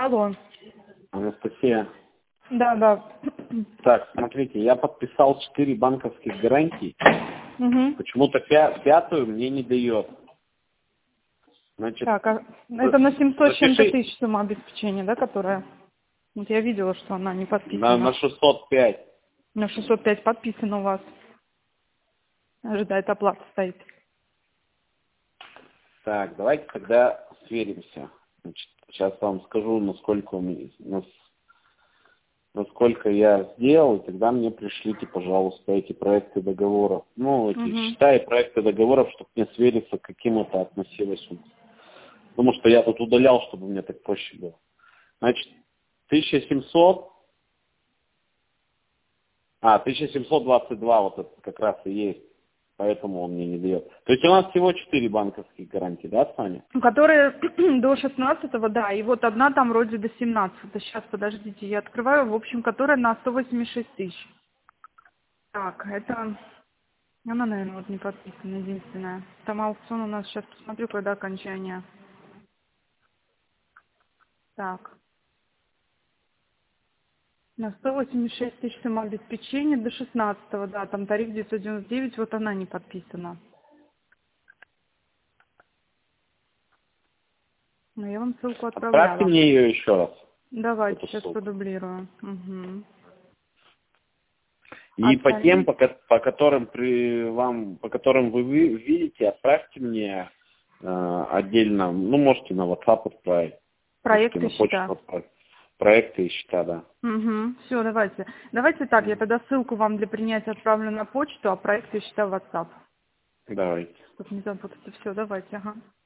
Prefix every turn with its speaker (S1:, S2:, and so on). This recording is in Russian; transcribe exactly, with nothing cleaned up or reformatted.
S1: Алло.
S2: Анастасия.
S1: Да, да.
S2: Так, смотрите, я подписал четыре банковских гарантий.
S1: Угу.
S2: Почему-то пя- пятую мне не дает. Значит,
S1: Так, а это на семьсот с чем-то
S2: запиши
S1: тысяч сумма обеспечения, да, которая? Вот я видела, что она не
S2: на,
S1: подписана.
S2: на шестьсот пять.
S1: На шестьсот пять подписано у вас. Ожидает оплата стоит.
S2: Так, давайте тогда сверимся. Значит, сейчас вам скажу, насколько, у меня, нас- насколько я сделал, и тогда мне пришлите, пожалуйста, эти проекты договоров. Ну, эти
S1: Угу.
S2: счета и проекты договоров, чтобы мне свериться, к каким это относилось. Потому что я тут удалял, чтобы мне так проще было. Значит, тысяча семьсот, а, тысяча семьсот двадцать два вот это как раз и есть. Поэтому он мне не дает. То есть у нас всего четыре банковских гарантии, да, с вами?
S1: Которые до шестнадцатого, да, и вот одна там вроде до семнадцатого. Сейчас, подождите, я открываю, в общем, которая на сто восемьдесят шесть тысяч. Так, это, она, наверное, вот не подписана, единственная. Там аукцион у нас, сейчас посмотрю, когда окончание. Так, на сто восемьдесят шесть тысяч самообеспечения до шестнадцатого, да, там тариф девятьсот девяносто девять, вот она не подписана. Но я вам ссылку
S2: Отправьте
S1: отправляла.
S2: мне ее еще раз,
S1: Давайте,
S2: эту
S1: сейчас
S2: ссылку.
S1: продублирую. Угу. А
S2: И по тем,
S1: тариф?
S2: по, ко- по которым при вам, по которым вы ви- видите, отправьте мне э, отдельно, ну, можете на WhatsApp отправить, можете
S1: Проекты
S2: на почту
S1: счета.
S2: отправить. Проекты и счета, да.
S1: Угу. Все, давайте. Давайте так, я тогда ссылку вам для принятия отправлю на почту, а проекты счета в WhatsApp.
S2: Давайте.
S1: Чтобы не запутаться. Все, давайте, ага.